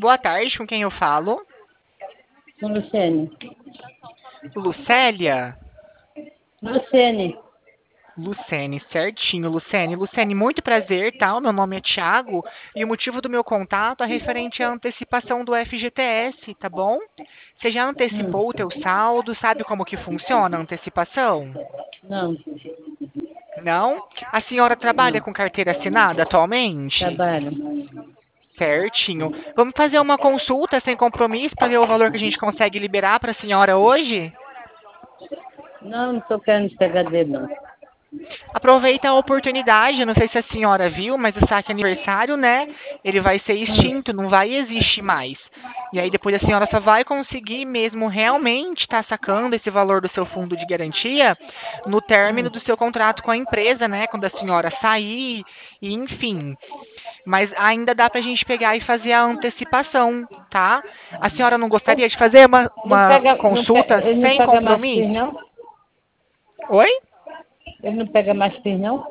Boa tarde, com quem eu falo? Com Luciene. Lucélia? Luciene. Lucene, certinho, Lucene. Lucene, muito prazer, tá? O meu nome é Thiago e o motivo do meu contato é referente à antecipação do FGTS, tá bom? Você já antecipou o teu saldo? Sabe como que funciona a antecipação? Não, Não? A senhora trabalha não. com carteira assinada atualmente? Trabalho. Certinho. Vamos fazer uma consulta sem compromisso para ver o valor que a gente consegue liberar para a senhora hoje? Não, não estou querendo pegar dele, não. Aproveita a oportunidade, não sei se a senhora viu, mas o saque aniversário, né? Ele vai ser extinto, não vai existir mais. E aí depois a senhora só vai conseguir mesmo realmente estar sacando esse valor do seu fundo de garantia no término do seu contrato com a empresa, né? Quando a senhora sair, e enfim. Mas ainda dá pra gente pegar e fazer a antecipação, tá? A senhora não gostaria de fazer uma consulta Ele não sem pega mais FII, compromisso? não? Oi? Ele não pega mais FII, não?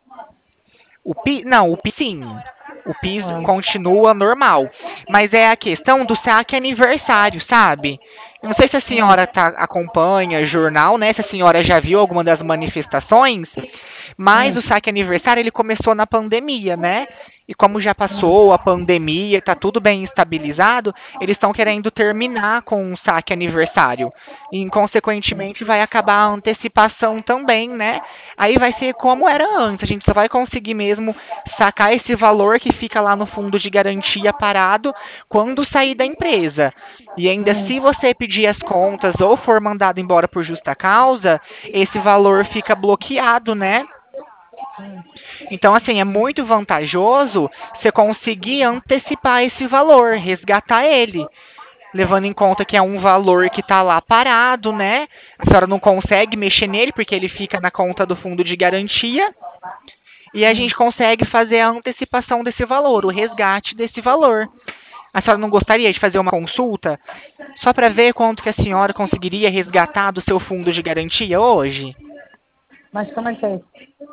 O PIS, não, o PIS sim. O PIS Ah, continua normal. Mas é a questão do saque aniversário, sabe? Eu não sei se a senhora acompanha jornal, né? Se a senhora já viu alguma das manifestações, mas o saque aniversário ele começou na pandemia, né? E como já passou a pandemia, está tudo bem estabilizado, eles estão querendo terminar com o saque aniversário. E, consequentemente, vai acabar a antecipação também, né? Aí vai ser como era antes. A gente só vai conseguir mesmo sacar esse valor que fica lá no fundo de garantia parado quando sair da empresa. E ainda se você pedir as contas ou for mandado embora por justa causa, esse valor fica bloqueado, né? Então, assim, é muito vantajoso você conseguir antecipar esse valor, resgatar ele, levando em conta que é um valor que está lá parado, né? A senhora não consegue mexer nele porque ele fica na conta do fundo de garantia. E a gente consegue fazer a antecipação desse valor, o resgate desse valor. A senhora não gostaria de fazer uma consulta só para ver quanto que a senhora conseguiria resgatar do seu fundo de garantia hoje? mas como é que é isso?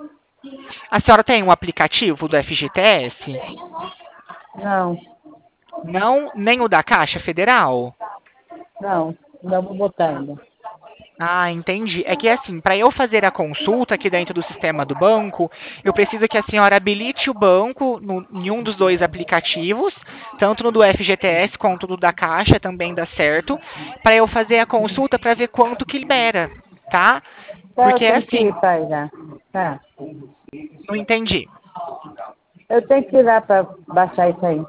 A senhora tem um aplicativo do FGTS? Não, Não, nem o da Caixa Federal? não. Ainda vou botar ainda. Ah, entendi. É que assim, para eu fazer a consulta aqui dentro do sistema do banco, eu preciso que a senhora habilite o banco em um dos dois aplicativos, tanto no do FGTS quanto no da Caixa, também dá certo, para eu fazer a consulta para ver quanto que libera, tá? Tá, Porque eu é tenho que assim, ir para ir lá. Tá. não entendi. Eu tenho que ir lá para baixar isso aí.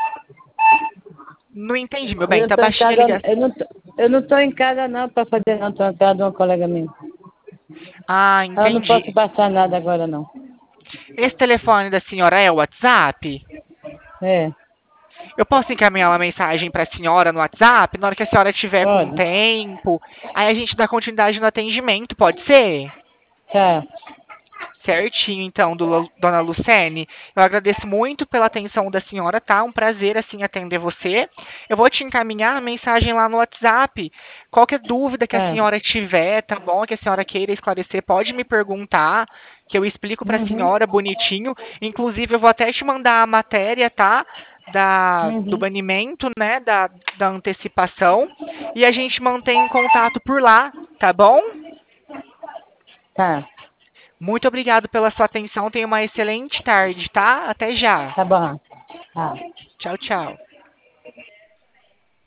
Não entendi, meu Eu bem. não Tá estou em baixinha a casa, ligação. eu não tô em casa não para fazer não, estou em casa de uma colega minha. Ah, Eu não posso entendi. baixar nada agora não. Esse telefone da senhora é o WhatsApp? É, Eu posso encaminhar uma mensagem para a senhora no WhatsApp, na hora que a senhora tiver com pode. tempo, aí a gente dá continuidade no atendimento, pode ser? Tá, Certinho, então, dona Lucene. Eu agradeço muito pela atenção da senhora, tá? Um prazer, assim, atender você. Eu vou te encaminhar a mensagem lá no WhatsApp. Qualquer dúvida que a tá. senhora tiver, tá bom? Que a senhora queira esclarecer, pode me perguntar, que eu explico para a Uhum, senhora bonitinho. Inclusive, eu vou até te mandar a matéria, tá? Do uhum. banimento, né? Da antecipação. E a gente mantém contato por lá, tá bom? Tá, Muito obrigado pela sua atenção. Tenha uma excelente tarde, tá? Até já. tá bom. Tá. Tchau, tchau.